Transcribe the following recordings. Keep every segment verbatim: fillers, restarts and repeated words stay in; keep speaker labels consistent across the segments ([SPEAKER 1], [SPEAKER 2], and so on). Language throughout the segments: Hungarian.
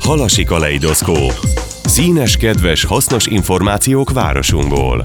[SPEAKER 1] Halasi kaleidoszkóp. Színes, kedves, hasznos információk városunkból.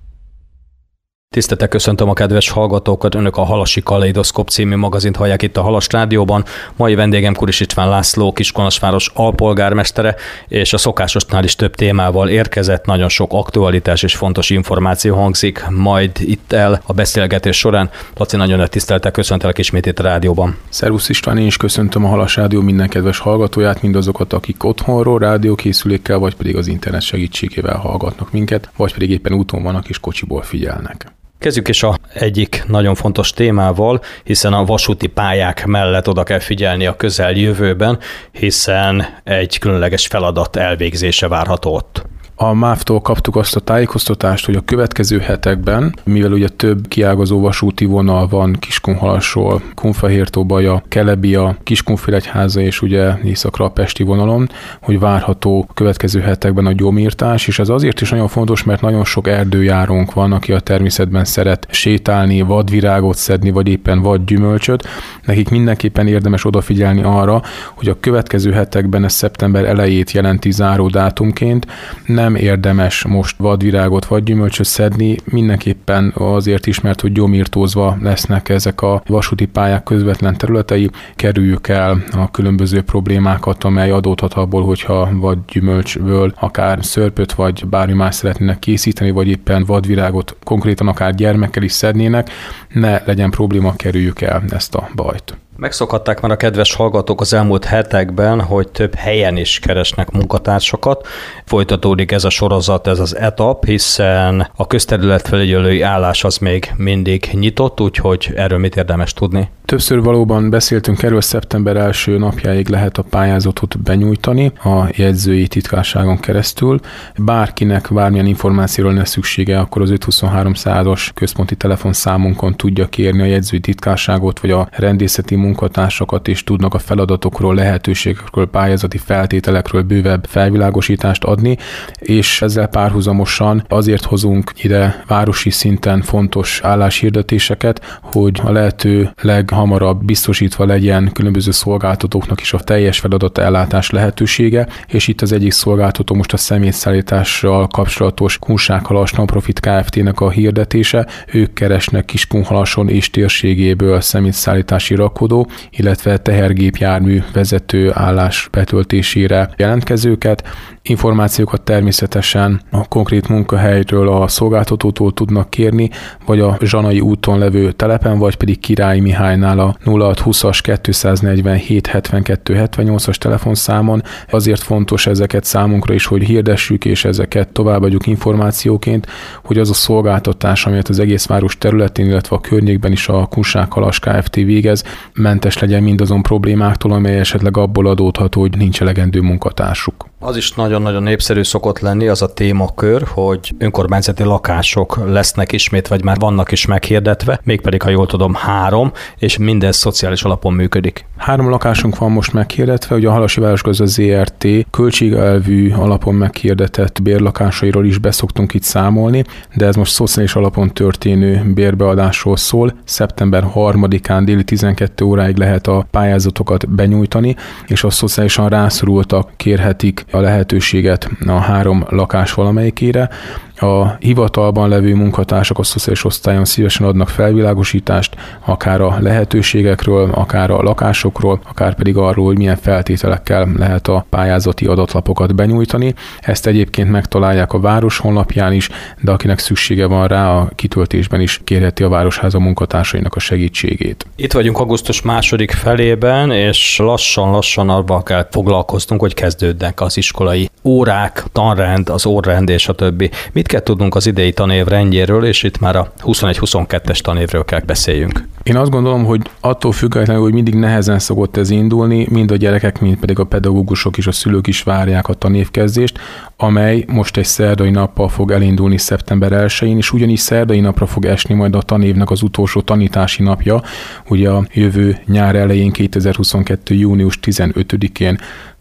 [SPEAKER 2] Tiszteltek, köszöntöm a kedves hallgatókat, önök a Halasi kaleidoszkóp című magazint hallják itt a Halas Rádióban. Mai vendégem Kuris István László, Kiskunhalasváros alpolgármestere, és a szokásosnál is több témával érkezett, nagyon sok aktualitás és fontos információ hangzik majd itt el a beszélgetés során. Laci, nagyon nagy tiszteltek, köszöntelek ismét itt a rádióban.
[SPEAKER 3] Szervusz István, én is köszöntöm a Halas Rádió minden kedves hallgatóját, mindazokat, akik otthonról rádiókészülékkel, vagy pedig az internet segítségével hallgatnak minket, vagy pedig éppen úton vannak és kocsiból figyelnek.
[SPEAKER 2] Kezdjük is a egyik nagyon fontos témával, hiszen a vasúti pályák mellett oda kell figyelni a közeljövőben, hiszen egy különleges feladat elvégzése várható ott.
[SPEAKER 3] A MÁV-tól kaptuk azt a tájékoztatást, hogy a következő hetekben, mivel ugye több kiágazó vasúti vonal van Kiskunhalasról, Kunfehértó, Baja, Kelebia, Kiskunfélegyháza és ugye északra a pesti vonalon, hogy várható a következő hetekben a gyomírtás, és ez azért is nagyon fontos, mert nagyon sok erdőjárónk van, aki a természetben szeret sétálni, vadvirágot szedni, vagy éppen vadgyümölcsöt. Nekik mindenképpen érdemes odafigyelni arra, hogy a következő hetekben, ez szeptember elejét jelenti záró dátumként, nem nem érdemes most vadvirágot vagy gyümölcsöt szedni, mindenképpen azért is, mert hogy gyomírtózva lesznek ezek a vasúti pályák közvetlen területei, kerüljük el a különböző problémákat, amely adódhat abból, hogyha vagy gyümölcsből akár szörpöt vagy bármi más szeretnének készíteni, vagy éppen vadvirágot konkrétan akár gyermekkel is szednének, ne legyen probléma, kerüljük el ezt a bajt.
[SPEAKER 2] Megszokhatták már a kedves hallgatók az elmúlt hetekben, hogy több helyen is keresnek munkatársakat. Folytatódik ez a sorozat, ez az etap, hiszen a közterületfelügyelői állás az még mindig nyitott, úgyhogy erről mit érdemes tudni?
[SPEAKER 3] Többször valóban beszéltünk erről, szeptember első napjáig lehet a pályázatot benyújtani a jegyzői titkárságon keresztül. Bárkinek bármilyen információról lenne szüksége, akkor az ötszázhuszonhárom százas központi telefonszámunkon tudja kérni a jegyzői titkárságot, vagy a rendészeti munkatársakat, és tudnak a feladatokról, lehetőségekről, pályázati feltételekről bővebb felvilágosítást adni, és ezzel párhuzamosan azért hozunk ide városi szinten fontos álláshirdetéseket, hogy a lehető leghamarabb biztosítva legyen különböző szolgáltatóknak is a teljes feladatellátás lehetősége, és itt az egyik szolgáltató most a szemétszállítással kapcsolatos Kunsághalas Non-Profit Kft-nek a hirdetése. Ők keresnek Kiskunhalason és térségéből szemétszállítási rakodó, illetve tehergépjármű vezető állás betöltésére jelentkezőket. Információkat természetesen a konkrét munkahelyről a szolgáltatótól tudnak kérni, vagy a Zsanai úton levő telepen, vagy pedig Király Mihálynál a nulla hatszázhúszas kétszáznegyvenhét hetvenkettő hetvennyolcas telefonszámon. Azért fontos ezeket számunkra is, hogy hirdessük, és ezeket továbbadjuk információként, hogy az a szolgáltatás, amelyet az egész város területén, illetve a környékben is a Kunsághalas Kft. Végez, mentes legyen mindazon problémáktól, amely esetleg abból adódható, hogy nincs elegendő munkatársuk.
[SPEAKER 2] Az is nagyon-nagyon népszerű szokott lenni az a témakör, hogy önkormányzati lakások lesznek ismét, vagy már vannak is meghirdetve, mégpedig, ha jól tudom, három, és minden szociális alapon működik.
[SPEAKER 3] Három lakásunk van most meghirdetve, ugye a Halasi Városgazda zé er té költségelvű alapon meghirdetett bérlakásairól is beszoktunk itt számolni, de ez most szociális alapon történő bérbeadásról szól. szeptember harmadikán déli tizenkét óráig lehet a pályázatokat benyújtani, és a szociálisan rászorultak kérhetik a lehetőséget a három lakás valamelyikére. A hivatalban levő munkatársak a szociális osztályon szívesen adnak felvilágosítást, akár a lehetőségekről, akár a lakásokról, akár pedig arról, hogy milyen feltételekkel lehet a pályázati adatlapokat benyújtani. Ezt egyébként megtalálják a város honlapján is, de akinek szüksége van rá, a kitöltésben is kérheti a Városháza munkatársainak a segítségét.
[SPEAKER 2] Itt vagyunk augusztus második felében, és lassan-lassan arra kell foglalkoznunk, hogy kezdődnek az iskolai órák, tanrend, az órrend és a többi. Mit kell tudnunk az idei tanév rendjéről, és itt már a huszonegy huszonkettes tanévről kell beszéljünk?
[SPEAKER 3] Én azt gondolom, hogy attól függetlenül, hogy mindig nehezen szokott ez indulni, mind a gyerekek, mind pedig a pedagógusok és a szülők is várják a tanévkezdést, amely most egy szerdai nappal fog elindulni szeptember elsején, és ugyanígy szerdai napra fog esni majd a tanévnek az utolsó tanítási napja, ugye a jövő nyár elején kétezer-huszonkettő. június tizenötödikén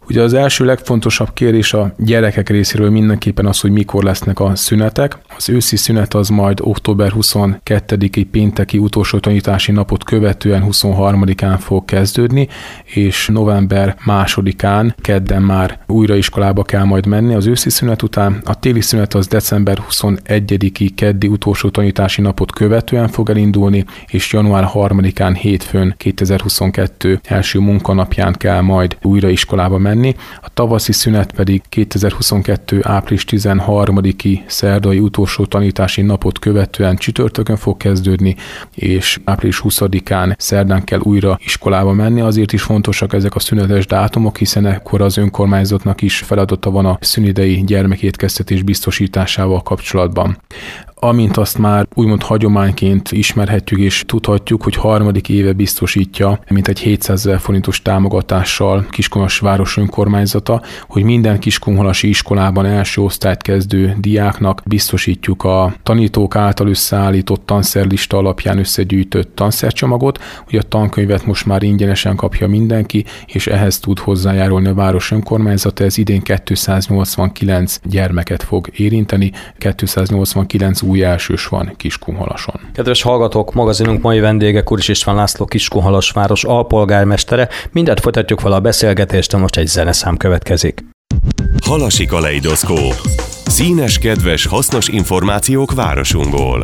[SPEAKER 3] Ugye az első legfontosabb kérdés a gyerekek részéről mindenképpen az, hogy mikor lesznek a szünetek. Az őszi szünet az majd október huszonkettediki pénteki utolsó tanítási napot követően huszonharmadikán fog kezdődni, és november másodikán, kedden már újra iskolába kell majd menni az őszi szünet után. A téli szünet az december huszonegyediki keddi utolsó tanítási napot követően fog elindulni, és január harmadikán hétfőn kétezer-huszonkettő első munkanapján kell majd újra iskolába menni. A tavaszi szünet pedig kétezer-huszonkettő április tizenharmadiki szerdai utolsó tanítási napot követően csütörtökön fog kezdődni, és április huszadikán szerdán kell újra iskolába menni. Azért is fontosak ezek a szünetes dátumok, hiszen ekkor az önkormányzatnak is feladata van a szünidei gyermekétkeztetés biztosításával kapcsolatban. Amint azt már úgymond hagyományként ismerhetjük és tudhatjuk, hogy harmadik éve biztosítja, mint egy hétszázezer forintos támogatással Kiskunhalas város önkormányzata, hogy minden kiskunhalasi iskolában első osztályt kezdő diáknak biztosítjuk a tanítók által összeállított tanszerlista alapján összegyűjtött tanszercsomagot, hogy a tankönyvet most már ingyenesen kapja mindenki, és ehhez tud hozzájárulni a város önkormányzata. Ez idén kétszáznyolcvankilenc gyermeket fog érinteni, kétszáznyolcvankilenc új elsős van Kiskunhalason.
[SPEAKER 2] Kedves hallgatók, magazinunk mai vendége Kuris István László, Kiskunhalas város alpolgármestere. Mindent folytatjuk vele a beszélgetést, de most egy zeneszám következik.
[SPEAKER 1] Halasi kaleidoszkóp. Színes, kedves, hasznos információk városunkból.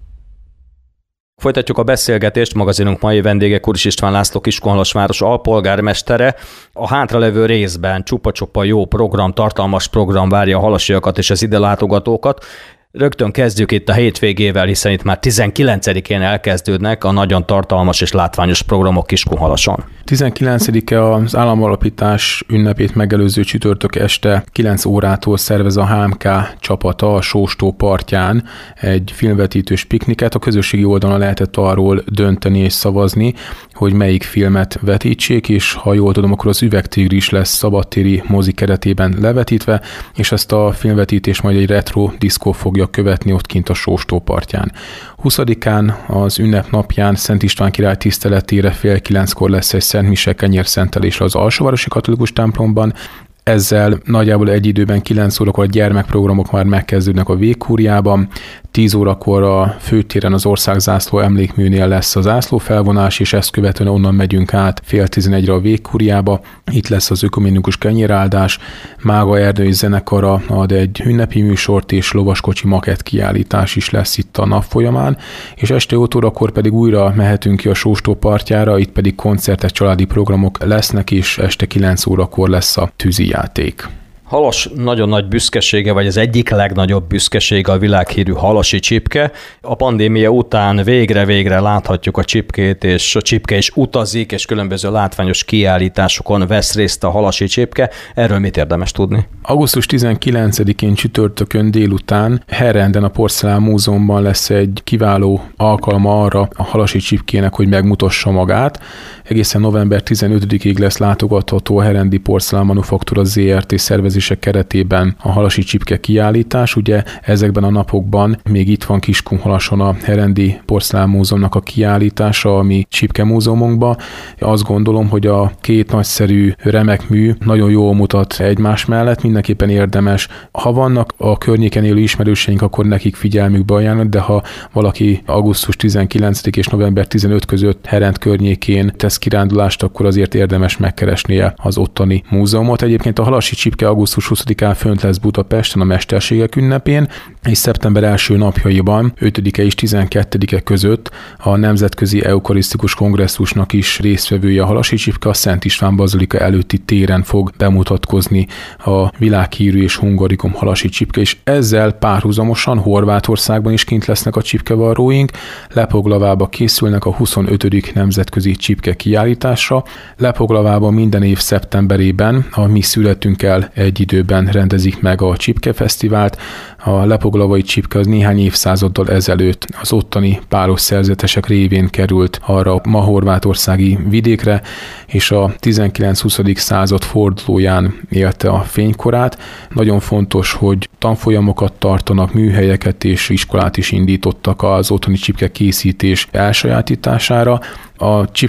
[SPEAKER 2] Folytatjuk a beszélgetést, magazinunk mai vendége Kuris István László, Kiskunhalas város alpolgármestere. A hátralevő részben csupa-csupa jó program, tartalmas program várja a halasiakat és az ide látogatókat. Rögtön kezdjük itt a hétvégével, hiszen itt már tizenkilencedikén elkezdődnek a nagyon tartalmas és látványos programok Kiskunhalason.
[SPEAKER 3] tizenkilencedike az államalapítás ünnepét megelőző csütörtök este kilenc órától szervez a há em ká csapata a Sóstó partján egy filmvetítős pikniket. A közösségi oldalon lehetett arról dönteni és szavazni, hogy melyik filmet vetítsék, és ha jól tudom, akkor az Üvegtigris lesz szabadtéri mozi keretében levetítve, és ezt a filmvetítést majd egy retro diszkó fogja követni ott kint a Sóstó partján. huszadikán az ünnepnapján Szent István király tiszteletére fél kilenckor lesz egy Szent Mise kenyérszentelésre az Alsóvárosi Katolikus templomban. Ezzel nagyjából egy időben kilenc órakor a gyermekprogramok már megkezdődnek a végkúriában, tíz órakor a főtéren az Országzászló emlékműnél lesz a zászlófelvonás, és ezt követően onnan megyünk át fél tizenegyre a végkúriába. Itt lesz az ökumenikus kenyéráldás, Mága Erdői zenekara ad egy ünnepi műsort, és lovaskocsi makett kiállítás is lesz itt a nap folyamán, és este öt órakor pedig újra mehetünk ki a Sóstó partjára, itt pedig koncertek, családi programok lesznek, és este kilenc órakor lesz a tűzijáték.
[SPEAKER 2] Halas nagyon nagy büszkesége, vagy az egyik legnagyobb büszkesége a világhírű halasi csipke. A pandémia után végre-végre láthatjuk a csipkét, és a csipke is utazik, és különböző látványos kiállításokon vesz részt a halasi csipke. Erről mit érdemes tudni?
[SPEAKER 3] augusztus tizenkilencedikén csütörtökön délután Herrenden a Porcelán Múzeumban lesz egy kiváló alkalma arra a halasi csipkének, hogy megmutassa magát. Egészen november tizenötödikéig lesz látogatható a Herrendi Porcelán Manufaktúra zé er té szervezések keretében a halasi csipke kiállítás. Ugye ezekben a napokban még itt van Kiskunhalason a Herrendi Porcelán Múzeumnak a kiállítása, ami csipke múzeumunkban. Azt gondolom, hogy a két nagyszerű remek mű nagyon jól mutat egymás mellett, mindenképpen érdemes. Ha vannak a környéken élő ismerőseink, akkor nekik figyelmükbe ajánlani, de ha valaki augusztus tizenkilencedike és november tizenötödike között Herrend környékén tesz kirándulást, akkor azért érdemes megkeresnie az ottani múzeumot. Egyébként a halasi csipke augusztus huszadikán fönt lesz Budapesten a Mesterségek ünnepén, és szeptember első napjaiban, ötödike és tizenkettedike között a Nemzetközi Eukarisztikus Kongresszusnak is résztvevője a halasi csipke, a Szent István bazilika előtti téren fog bemutatkozni a világhírű és hungarikum halasi csipke, és ezzel párhuzamosan Horvátországban is kint lesznek a csipkevarróink. Lepoglavába készülnek a huszonötödik nemzetközi csipke kiállításra. Lepoglavában minden év szeptemberében a mi születünkkel egy időben rendezik meg a Csipke Fesztivált. A lepoglavai csipke az néhány évszázaddal ezelőtt az ottani pálos szerzetesek révén került arra a ma horvátországi vidékre, és a tizenkilenc-huszadik század fordulóján élte a fénykorát. Nagyon fontos, hogy tanfolyamokat tartanak, műhelyeket és iskolát is indítottak az otthoni csipke készítés elsajátítására. A csipkekészítés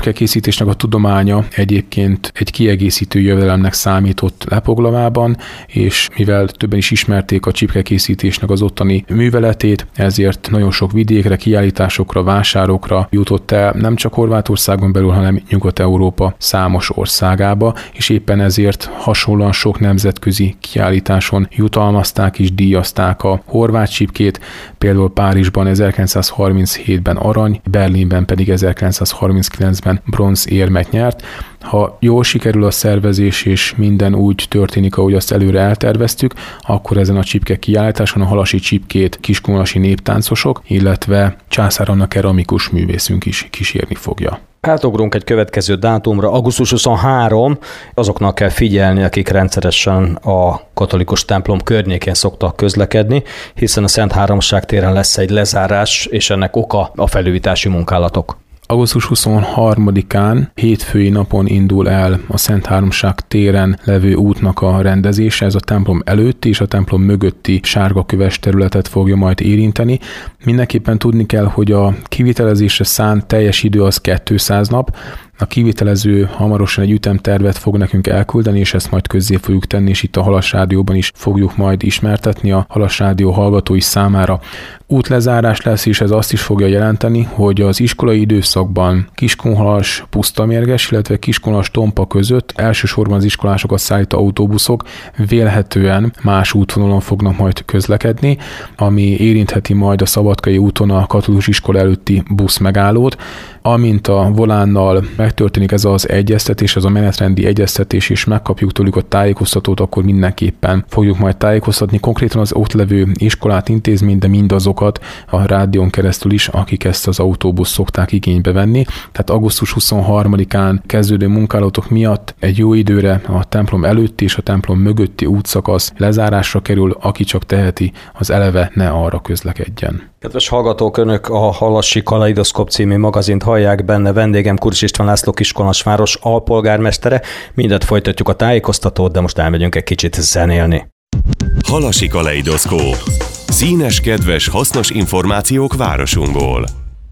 [SPEAKER 3] csipkekészítésnek a tudománya egyébként egy kiegészítő jövedelemnek számított Lepoglavában, és mivel többen is ismerték a csipkekészítésnek az ottani műveletét, ezért nagyon sok vidékre, kiállításokra, vásárokra jutott el, nem csak Horvátországon belül, hanem Nyugat-Európa számos országába, és éppen ezért hasonlóan sok nemzetközi kiállításon jutalmazták és díjazták a horvát csipkét, például Párizsban ezerkilencszázharminchétben arany, Berlinben pedig ezerkilencszázharminckilencben bronzérmet nyert. Ha jól sikerül a szervezés és minden úgy történik, ahogy azt előre elterveztük, akkor ezen a csipke kiállításon a halasi csipkét kiskunhalasi néptáncosok, illetve Császár Anna keramikus művészünk is kísérni fogja.
[SPEAKER 2] Átugrunk egy következő dátumra, augusztus huszonharmadika, azoknak kell figyelni, akik rendszeresen a katolikus templom környékén szoktak közlekedni, hiszen a Szent Háromság téren lesz egy lezárás, és ennek oka a felújítási munkálatok.
[SPEAKER 3] augusztus huszonharmadikán hétfői napon indul el a Szent Háromság téren levő útnak a rendezése, ez a templom előtti és a templom mögötti sárgaköves területet fogja majd érinteni. Mindenképpen tudni kell, hogy a kivitelezésre szánt teljes idő az kétszáz nap, a kivitelező hamarosan egy ütemtervet fog nekünk elküldeni, és ezt majd közzé fogjuk tenni, és itt a Halas Rádióban is fogjuk majd ismertetni a Halas Rádió hallgatói számára. Útlezárás lesz, és ez azt is fogja jelenteni, hogy az iskolai időszakban Kiskunhalas Pusztamérges, illetve Kiskunhalas Tompa között elsősorban az iskolásokat szállító autóbuszok vélhetően más útvonalon fognak majd közlekedni, ami érintheti majd a Szabadkai úton a katolikus iskola előtti buszmegállót. Amint a volánnal megtörténik ez az egyeztetés, ez a menetrendi egyeztetés, és megkapjuk tőlük a tájékoztatót, akkor mindenképpen fogjuk majd tájékoztatni konkrétan az ott levő iskolát, intézményt, de mindazokat a rádión keresztül is, akik ezt az autóbusz szokták igénybe venni. Tehát augusztus huszonharmadikán kezdődő munkálatok miatt egy jó időre a templom előtti és a templom mögötti útszakasz lezárásra kerül, aki csak teheti, az eleve ne arra közlekedjen.
[SPEAKER 2] Kedves hallgatók, Önök a Halasi Kaleidoszkóp című magazint hallják, benne vendégem Kuris István László Kiskunhalasváros alpolgármestere. Mindent folytatjuk a tájékoztatót, de most elmegyünk egy kicsit zenélni.
[SPEAKER 1] Halasi Kaleidoszkóp. Színes, kedves, hasznos információk városunkból.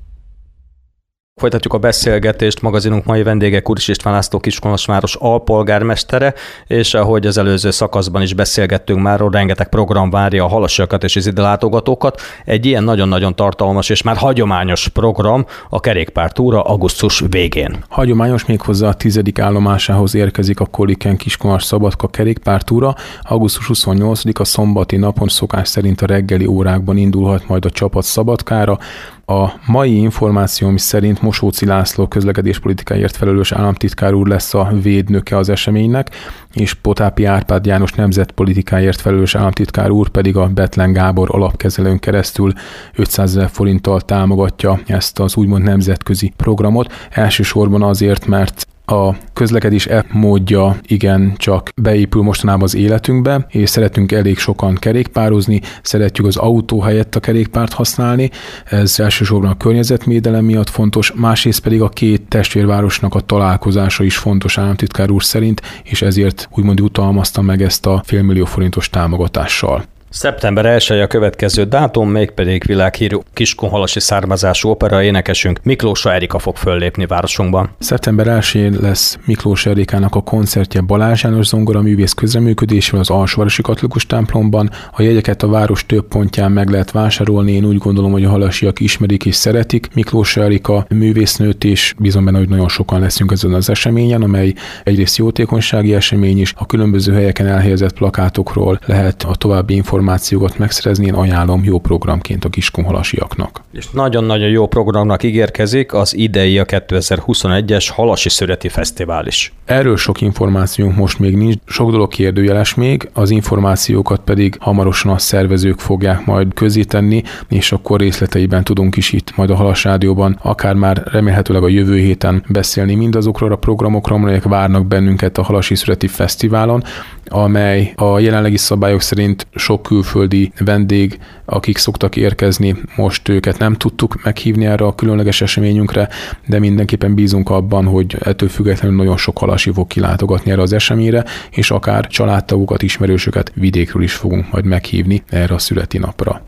[SPEAKER 2] Folytatjuk a beszélgetést, magazinunk mai vendége Kuris István László Kiskunhalasváros alpolgármestere, és ahogy az előző szakaszban is beszélgettünk már, rengeteg program várja a halasiakat és az ide látogatókat. Egy ilyen nagyon-nagyon tartalmas és már hagyományos program a kerékpártúra augusztus végén.
[SPEAKER 3] Hagyományos, méghozzá a tizedik állomásához érkezik a Koliken Kiskunhalas Szabadka kerékpártúra. augusztus huszonnyolcadika szombati napon szokás szerint a reggeli órákban indulhat majd a csapat Szabadkára. A mai információm szerint Mosóczy László közlekedéspolitikáért felelős államtitkár úr lesz a védnöke az eseménynek, és Potápi Árpád János nemzetpolitikáért felelős államtitkár úr pedig a Bethlen Gábor alapkezelőn keresztül ötszázezer forinttal támogatja ezt az úgymond nemzetközi programot. Elsősorban azért, mert a közlekedés e módja igen csak beépül mostanában az életünkbe, és szeretünk elég sokan kerékpározni, szeretjük az autó helyett a kerékpárt használni, ez elsősorban a környezetvédelem miatt fontos, másrészt pedig a két testvérvárosnak a találkozása is fontos államtitkár úr szerint, és ezért úgymond jutalmazta meg ezt a félmillió forintos támogatással.
[SPEAKER 2] szeptember elseje a következő dátum, mégpedig világhírű kiskunhalasi származású opera énekesünk Miklósa Erika fog föllépni városunkban.
[SPEAKER 3] szeptember elsején lesz Miklósa Erikának a koncertje Balázs János zongoraművész közreműködésével az Alsóvárosi Katolikus templomban. A jegyeket a város több pontján meg lehet vásárolni, én úgy gondolom, hogy a halasiak ismerik és szeretik Miklósa Erika művésznőt, és bízom benne, hogy nagyon sokan leszünk ezen az eseményen, amely egyrészt jótékonysági esemény is, a különböző helyeken elhelyezett plakátokról lehet a további információkat információkat megszerezni, én ajánlom jó programként a kiskunhalasiaknak.
[SPEAKER 2] És nagyon-nagyon jó programnak ígérkezik az idei a kétezer-huszonegyes Halasi Szüreti Fesztivál is.
[SPEAKER 3] Erről sok információnk most még nincs, sok dolog kérdőjeles még, az információkat pedig hamarosan a szervezők fogják majd közzétenni, és akkor részleteiben tudunk is itt majd a Halas Rádióban, akár már remélhetőleg a jövő héten beszélni mindazokról a programokról, amelyek várnak bennünket a Halasi Szüreti Fesztiválon, amely a jelenlegi szabályok szerint sok külföldi vendég, akik szoktak érkezni, most őket nem tudtuk meghívni erre a különleges eseményünkre, de mindenképpen bízunk abban, hogy ettől függetlenül nagyon sok halasi fog kilátogatni erre az eseményre, és akár családtagokat, ismerősöket vidékről is fogunk majd meghívni erre a születi napra.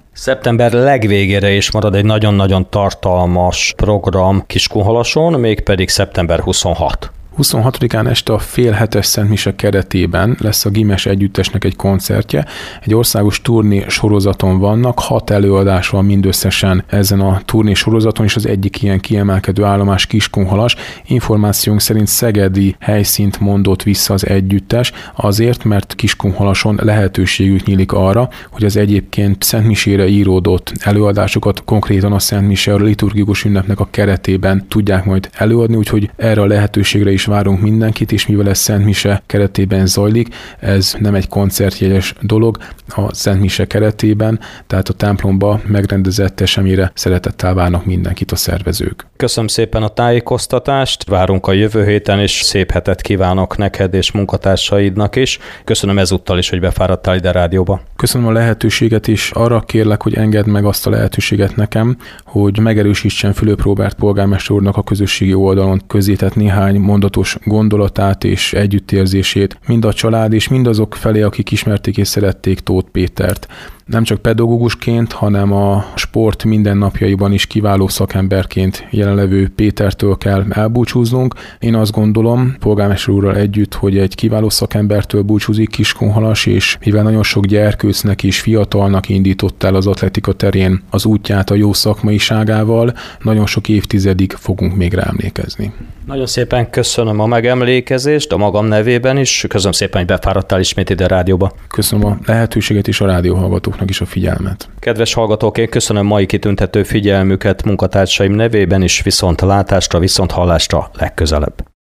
[SPEAKER 2] Szeptember legvégére is marad egy nagyon-nagyon tartalmas program Kiskunhalason, mégpedig szeptember huszonhatodikán.
[SPEAKER 3] huszonhatodikán este a félhetes Szentmise keretében lesz a Gimes együttesnek egy koncertje. Egy országos turné sorozaton vannak, hat előadás van mindösszesen ezen a turné sorozaton, és az egyik ilyen kiemelkedő állomás Kiskunhalas. Információnk szerint szegedi helyszínt mondott vissza az együttes, azért, mert Kiskunhalason lehetőségük nyílik arra, hogy az egyébként Szentmisére íródott előadásokat konkrétan a Szentmise, a liturgikus ünnepnek a keretében tudják majd előadni, úgyhogy erre a lehetőségre is várunk mindenkit, és mivel ez Szentmise keretében zajlik, ez nem egy koncertjegyes dolog a Szentmise keretében, tehát a templomba megrendezett eseményre szeretettel várnak mindenkit a szervezők.
[SPEAKER 2] Köszönöm szépen a tájékoztatást, várunk a jövő héten, és szép hetet kívánok neked és munkatársaidnak is. Köszönöm ezúttal is, hogy befáradtál ide a rádióba.
[SPEAKER 3] Köszönöm a lehetőséget, és arra kérlek, hogy engedd meg azt a lehetőséget nekem, hogy megerősítsen Fülöp Róbert polgármester úrnak a közösségi oldalon közzétett néhány mondatos gondolatát és együttérzését, mind a család és mindazok felé, akik ismerték és szerették Tóth Pétert. Nem csak pedagógusként, hanem a sport mindennapjaiban is kiváló szakemberként jelenlevő Pétertől kell elbúcsúznunk. Én azt gondolom, polgármester úrral együtt, hogy egy kiváló szakembertől búcsúzik Kiskunhalas, és mivel nagyon sok gyerkőcnek és fiatalnak indított el az atletika terén az útját a jó szakmaiságával, nagyon sok évtizedig fogunk még rá emlékezni.
[SPEAKER 2] Nagyon szépen köszönöm a megemlékezést, a magam nevében is. Köszönöm szépen, hogy befáradtál ismét ide a rádióba.
[SPEAKER 3] Köszönöm a lehetőséget és a rádióhallgatóknak is a figyelmet.
[SPEAKER 2] Kedves hallgatók, én köszönöm mai kitüntető figyelmüket munkatársaim nevében is, viszont látásra, viszont hallásra legközelebb.